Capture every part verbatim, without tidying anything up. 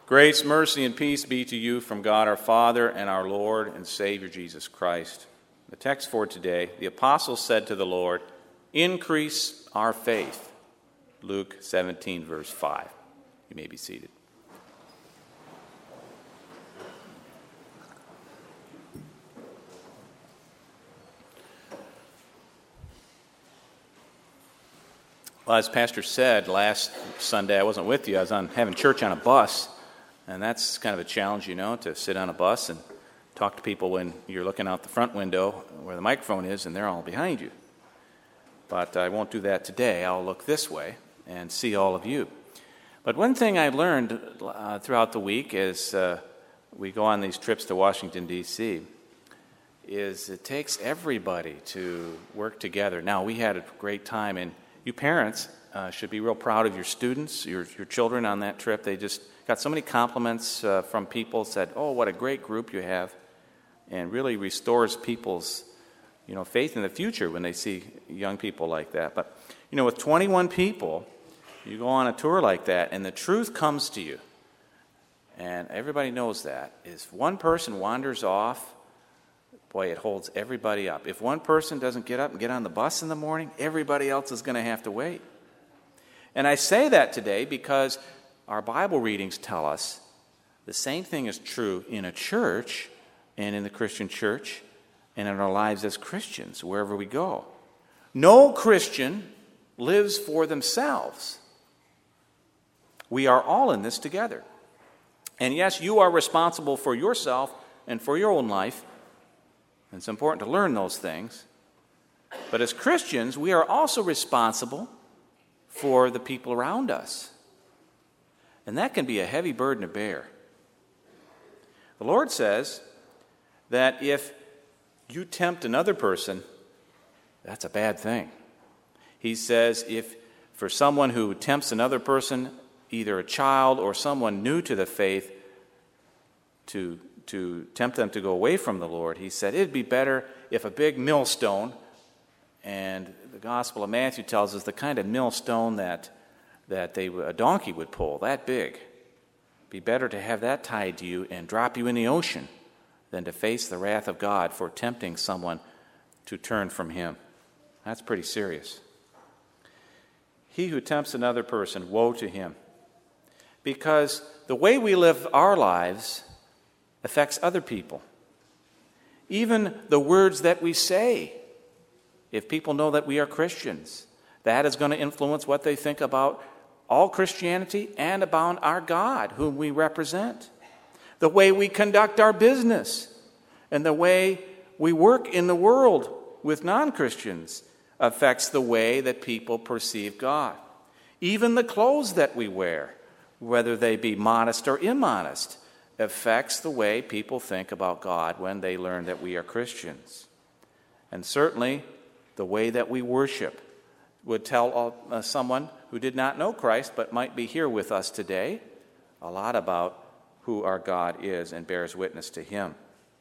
Grace, mercy, and peace be to you from God our Father and our Lord and Savior Jesus Christ. The text for today, the apostles said to the Lord, "Increase our faith." Luke seventeen, verse five. You may be seated. Well, as Pastor said, last Sunday I wasn't with you. I was on having church on a bus. And that's kind of a challenge, you know, to sit on a bus and talk to people when you're looking out the front window where the microphone is and they're all behind you. But I won't do that today. I'll look this way and see all of you. But one thing I learned uh, throughout the week as uh, we go on these trips to Washington, D C, is it takes everybody to work together. Now, we had a great time, and you parents uh, should be real proud of your students, your, your children on that trip. They just got so many compliments uh, from people, said, "Oh, what a great group you have," and really restores people's, you know, faith in the future when they see young people like that. But, you know, with twenty-one people, you go on a tour like that, and the truth comes to you. And everybody knows that. If one person wanders off, boy, it holds everybody up. If one person doesn't get up and get on the bus in the morning, everybody else is going to have to wait. And I say that today because our Bible readings tell us the same thing is true in a church and in the Christian church and in our lives as Christians, wherever we go. No Christian lives for themselves. We are all in this together. And yes, you are responsible for yourself and for your own life. And it's important to learn those things. But as Christians, we are also responsible for the people around us. And that can be a heavy burden to bear. The Lord says that if you tempt another person, that's a bad thing. He says if for someone who tempts another person, either a child or someone new to the faith, to, to tempt them to go away from the Lord, he said it'd be better if a big millstone, and the Gospel of Matthew tells us the kind of millstone that that they a donkey would pull, that big. Be better to have that tied to you and drop you in the ocean than to face the wrath of God for tempting someone to turn from him. That's pretty serious. He who tempts another person, woe to him. Because the way we live our lives affects other people. Even the words that we say, if people know that we are Christians, that is going to influence what they think about all Christianity and about our God, whom we represent. The way we conduct our business and the way we work in the world with non-Christians affects the way that people perceive God. Even the clothes that we wear, whether they be modest or immodest, affects the way people think about God when they learn that we are Christians. And certainly, the way that we worship would tell uh, someone who did not know Christ but might be here with us today a lot about who our God is and bears witness to him.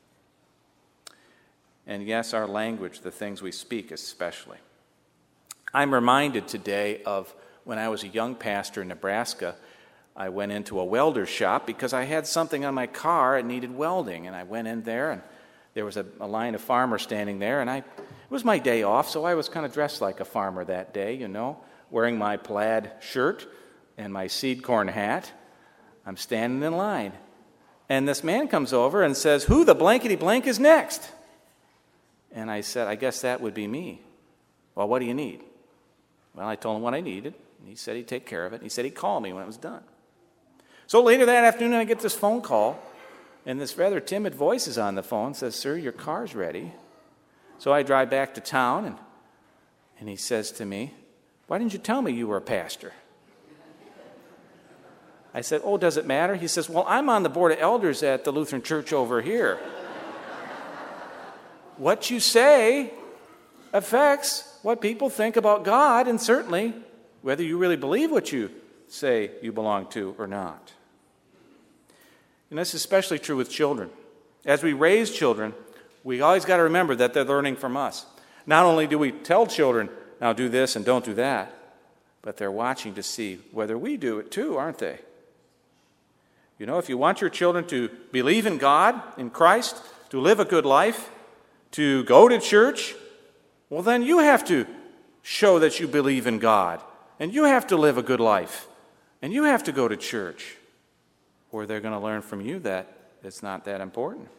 And yes, our language, the things we speak especially. I'm reminded today of when I was a young pastor in Nebraska. I went into a welder's shop because I had something on my car and needed welding. And I went in there, and there was a, a line of farmers standing there, and I it was my day off, so I was kind of dressed like a farmer that day, you know, wearing my plaid shirt and my seed corn hat. I'm standing in line. And this man comes over and says, "Who the blankety blank is next?" And I said, "I guess that would be me." "Well, what do you need?" Well, I told him what I needed, and he said he'd take care of it. He said he'd call me when it was done. So later that afternoon, I get this phone call, and this rather timid voice is on the phone, says, "Sir, your car's ready." So I drive back to town, and, and he says to me, "Why didn't you tell me you were a pastor?" I said, "Oh, does it matter?" He says, "Well, I'm on the board of elders at the Lutheran Church over here." What you say affects what people think about God, and certainly whether you really believe what you say you belong to or not. And this is especially true with children. As we raise children, we always got to remember that they're learning from us. Not only do we tell children, now do this and don't do that, but they're watching to see whether we do it too, aren't they? You know, if you want your children to believe in God, in Christ, to live a good life, to go to church, well, then you have to show that you believe in God, and you have to live a good life, and you have to go to church, or they're going to learn from you that it's not that important.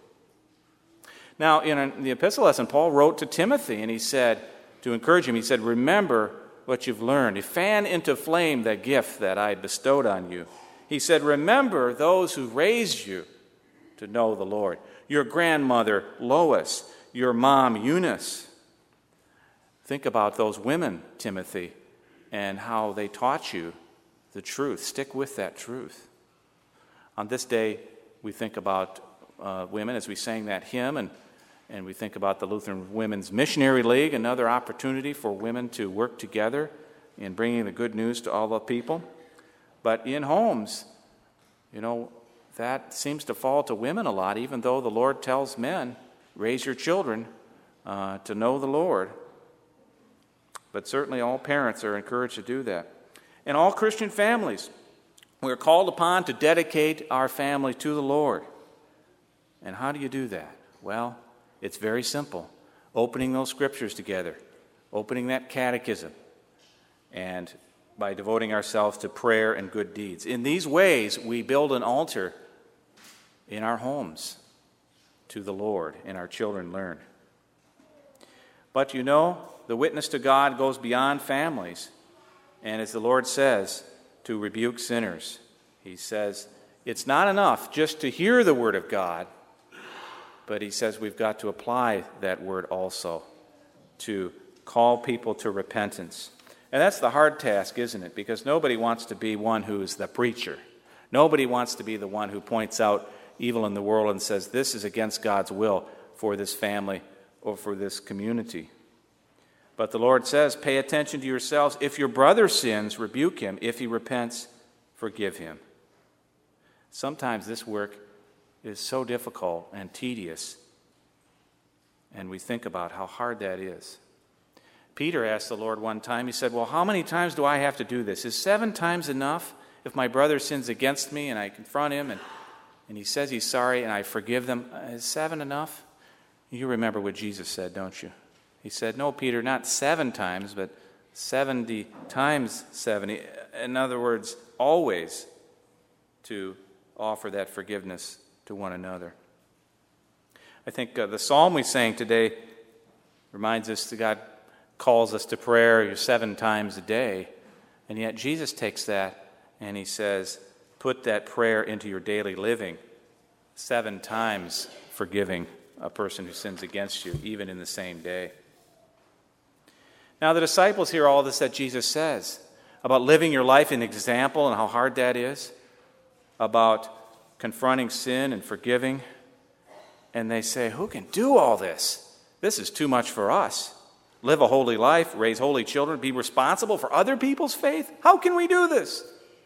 Now, in the epistle lesson, Paul wrote to Timothy, and he said, to encourage him, he said, remember what you've learned. You fan into flame that gift that I bestowed on you. He said, remember those who raised you to know the Lord. Your grandmother, Lois, your mom, Eunice. Think about those women, Timothy, and how they taught you the truth. Stick with that truth. On this day, we think about uh, women as we sang that hymn, and, and we think about the Lutheran Women's Missionary League, another opportunity for women to work together in bringing the good news to all the people. But in homes, you know, that seems to fall to women a lot, even though the Lord tells men, raise your children uh, to know the Lord. But certainly all parents are encouraged to do that. And all Christian families, we're called upon to dedicate our family to the Lord. And how do you do that? Well, it's very simple. Opening those scriptures together, opening that catechism, and by devoting ourselves to prayer and good deeds. In these ways, we build an altar in our homes to the Lord, and our children learn. But you know, the witness to God goes beyond families. And as the Lord says, to rebuke sinners. He says, it's not enough just to hear the word of God, but he says we've got to apply that word also to call people to repentance. And that's the hard task, isn't it? Because nobody wants to be one who is the preacher. Nobody wants to be the one who points out evil in the world and says, this is against God's will for this family or for this community. But the Lord says, pay attention to yourselves. If your brother sins, rebuke him. If he repents, forgive him. Sometimes this work is so difficult and tedious, and we think about how hard that is. Peter asked the Lord one time, he said, well, how many times do I have to do this? Is seven times enough if my brother sins against me and I confront him and, and he says he's sorry and I forgive them? Is seven enough? You remember what Jesus said, don't you? He said, no, Peter, not seven times, but seventy times seventy. In other words, always to offer that forgiveness to one another. I think uh, the psalm we sang today reminds us that God calls us to prayer seven times a day, and yet Jesus takes that and he says, put that prayer into your daily living, seven times forgiving a person who sins against you, even in the same day. Now, the disciples hear all this that Jesus says about living your life in example and how hard that is, about confronting sin and forgiving, and they say, who can do all this? This is too much for us. Live a holy life, raise holy children, be responsible for other people's faith? How can we do this?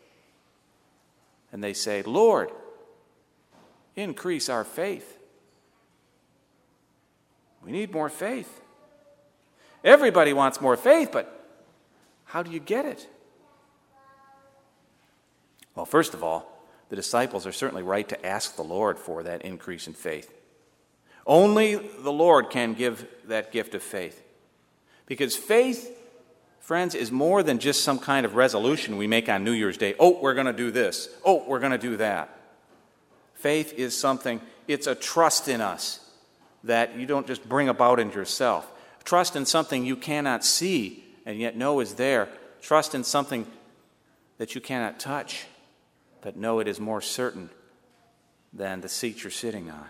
And they say, Lord, increase our faith. We need more faith. Everybody wants more faith, but how do you get it? Well, first of all, the disciples are certainly right to ask the Lord for that increase in faith. Only the Lord can give that gift of faith. Because faith, friends, is more than just some kind of resolution we make on New Year's Day. Oh, we're going to do this. Oh, we're going to do that. Faith is something, it's a trust in us that you don't just bring about in yourself. Trust in something you cannot see and yet know is there. Trust in something that you cannot touch, but know it is more certain than the seat you're sitting on.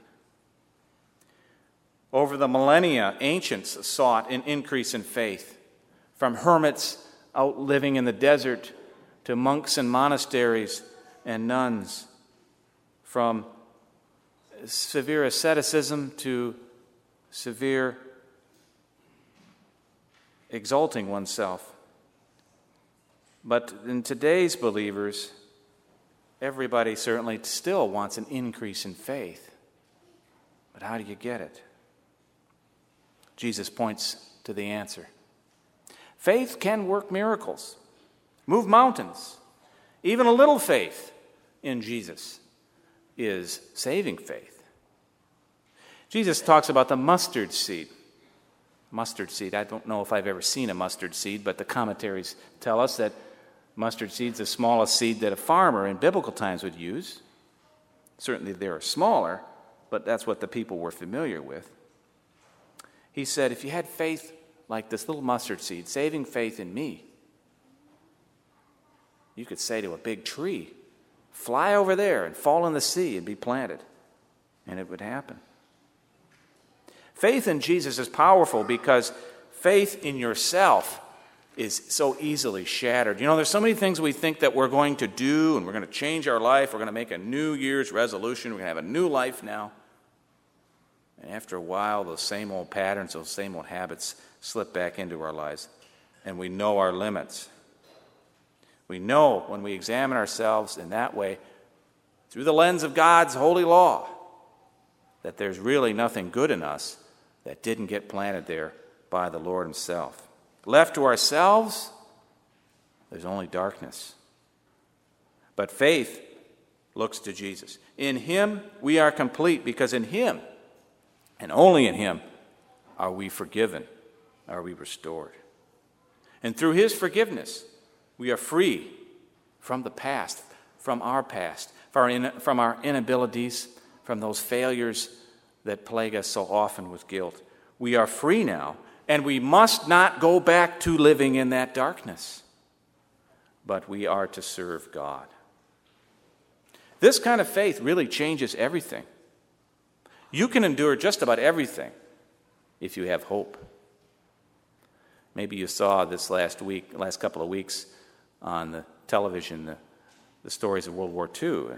Over the millennia, ancients sought an increase in faith. From hermits out living in the desert to monks in monasteries and nuns. From severe asceticism to severe exalting oneself. But in today's believers, everybody certainly still wants an increase in faith. But how do you get it? Jesus points to the answer. Faith can work miracles, move mountains, even a little faith in Jesus is saving faith. Jesus talks about the mustard seed. Mustard seed, I don't know if I've ever seen a mustard seed, but the commentaries tell us that mustard seed's the smallest seed that a farmer in biblical times would use. Certainly they are smaller, but that's what the people were familiar with. He said, if you had faith like this little mustard seed, saving faith in me, you could say to a big tree, fly over there and fall in the sea and be planted, and it would happen. Faith in Jesus is powerful because faith in yourself is so easily shattered. You know, there's so many things we think that we're going to do, and we're going to change our life. We're going to make a New Year's resolution. We're going to have a new life now. And after a while, those same old patterns, those same old habits slip back into our lives, and we know our limits. We know when we examine ourselves in that way, through the lens of God's holy law, that there's really nothing good in us that didn't get planted there by the Lord himself. Left to ourselves, there's only darkness. But faith looks to Jesus. In him we are complete, because in him, and only in him, are we forgiven, are we restored. And through his forgiveness, we are free from the past, from our past, from our inabilities, from those failures that plague us so often with guilt. We are free now, and we must not go back to living in that darkness, but we are to serve God. This kind of faith really changes everything. You can endure just about everything if you have hope. Maybe you saw this last week, last couple of weeks on the television, the, the stories of World War Two,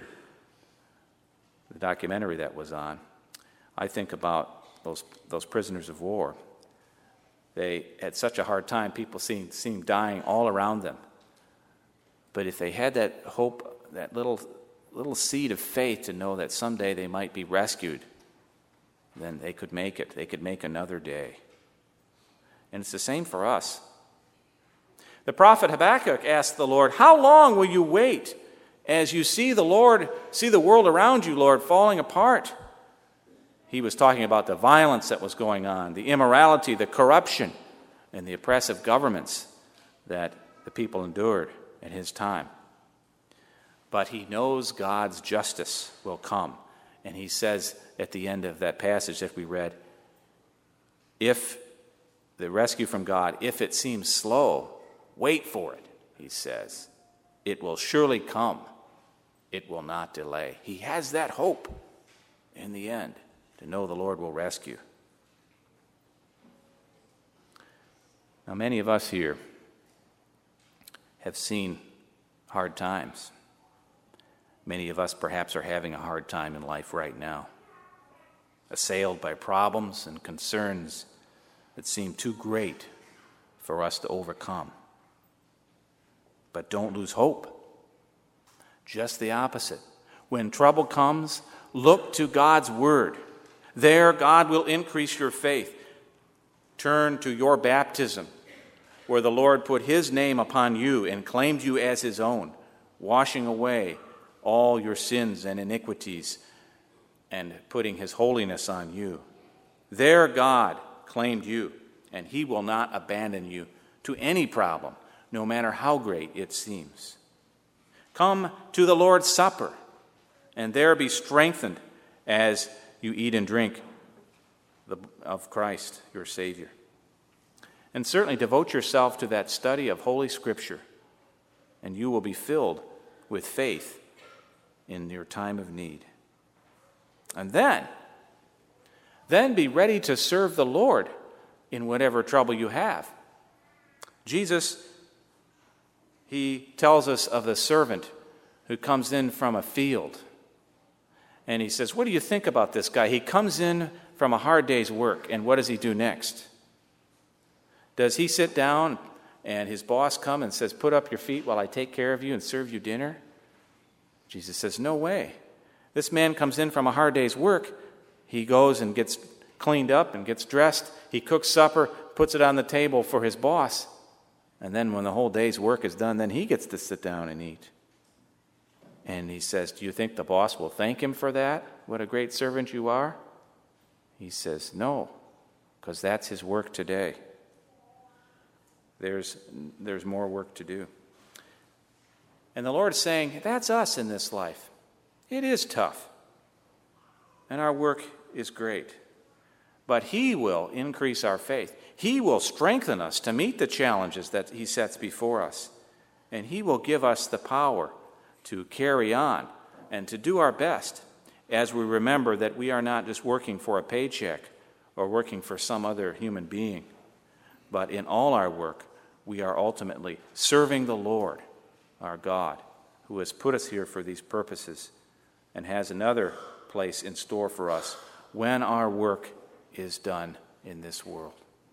the documentary that was on. I think about those those prisoners of war. They had such a hard time. People seemed, seemed dying all around them. But if they had that hope, that little little seed of faith to know that someday they might be rescued, then they could make it. They could make another day. And it's the same for us. The prophet Habakkuk asked the Lord, how long will you wait as you see the Lord, see the world around you, Lord, falling apart? He was talking about the violence that was going on, the immorality, the corruption, and the oppressive governments that the people endured in his time. But he knows God's justice will come. And he says at the end of that passage that we read, if the rescue from God, if it seems slow, wait for it, he says. It will surely come. It will not delay. He has that hope in the end, to know the Lord will rescue. Now, many of us here have seen hard times. Many of us perhaps are having a hard time in life right now, assailed by problems and concerns that seem too great for us to overcome. But don't lose hope. Just the opposite. When trouble comes, look to God's word. There, God will increase your faith. Turn to your baptism, where the Lord put his name upon you and claimed you as his own, washing away all your sins and iniquities and putting his holiness on you. There, God claimed you, and he will not abandon you to any problem, no matter how great it seems. Come to the Lord's Supper, and there be strengthened as you eat and drink the, of Christ, your Savior. And certainly devote yourself to that study of Holy Scripture, and you will be filled with faith in your time of need. And then, then be ready to serve the Lord in whatever trouble you have. Jesus, he tells us of the servant who comes in from a field. And he says, what do you think about this guy? He comes in from a hard day's work, and what does he do next? Does he sit down and his boss come and says, put up your feet while I take care of you and serve you dinner? Jesus says, no way. This man comes in from a hard day's work. He goes and gets cleaned up and gets dressed. He cooks supper, puts it on the table for his boss. And then when the whole day's work is done, then he gets to sit down and eat. And he says, do you think the boss will thank him for that? What a great servant you are? He says, no, because that's his work today. There's, there's more work to do. And the Lord is saying, that's us in this life. It is tough. And our work is great. But he will increase our faith. He will strengthen us to meet the challenges that he sets before us. And he will give us the power to carry on and to do our best as we remember that we are not just working for a paycheck or working for some other human being, but in all our work, we are ultimately serving the Lord, our God, who has put us here for these purposes and has another place in store for us when our work is done in this world.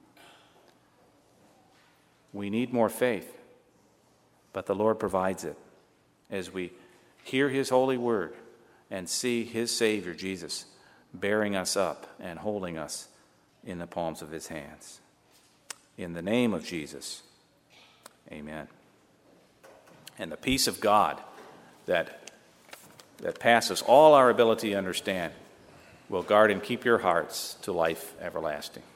We need more faith, but the Lord provides it as we hear his holy word and see his Savior, Jesus, bearing us up and holding us in the palms of his hands. In the name of Jesus, amen. And the peace of God that, that passes all our ability to understand will guard and keep your hearts to life everlasting.